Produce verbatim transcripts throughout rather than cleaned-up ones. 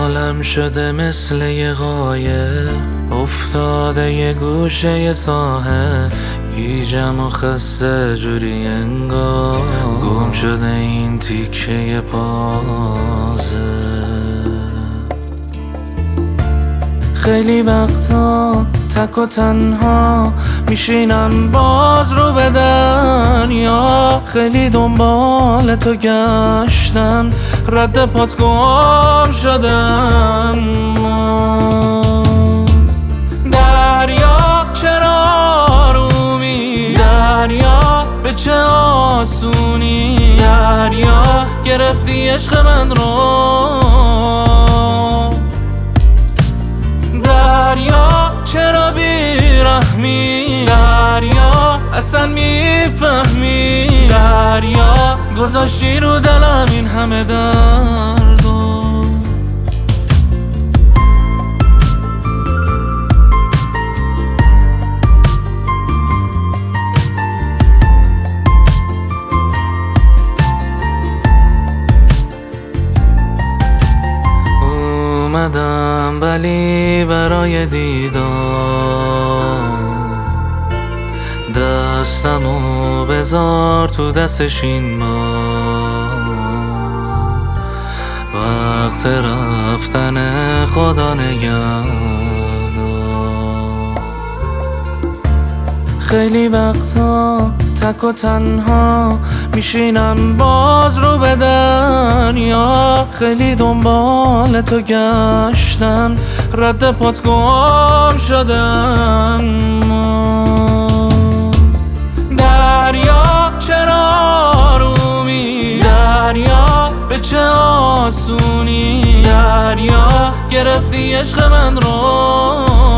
حالم شده مثل یه قایق افتاده یه گوشه ساحل، گیجم و خسته جوری انگار گم شده این تیکه پازه. خیلی وقتا تک و تنها میشینم باز رو به دنیا، خیلی دنبال تو گشتم رد پات گم شدم. دریا چرا آرومی، دریا به چه آسونی، دریا گرفتی عشق من رو. دریا چرا بیرحمی، دریا اصلا میفهمی، دریا گذاشتی رو دلم این همه درد. اومدم ولی برای دیدار، دستمو بذار تو دستش این بار، وقت رفتن خدا نگهدار. خیلی وقتا تک و تنها میشینم باز رو به دنیا، خیلی دنبال تو گشتم رد پات گم شدم. دریا چرا آرومی، دریا به چه آسونی، دریا گرفتی عشق من رو.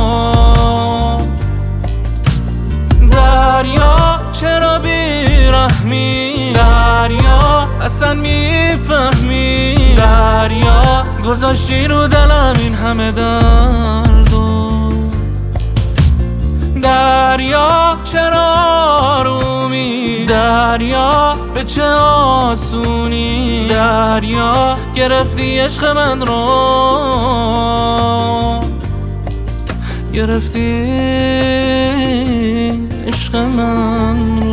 دریا چرا بیرحمی، دریا اصلا میفهمی، دریا گذاشتی رو دلم این همه درد. دریا چرا آرومی، دریا به چه آسونی، دریا گرفتی عشق من رو، گرفتی عشق من رو.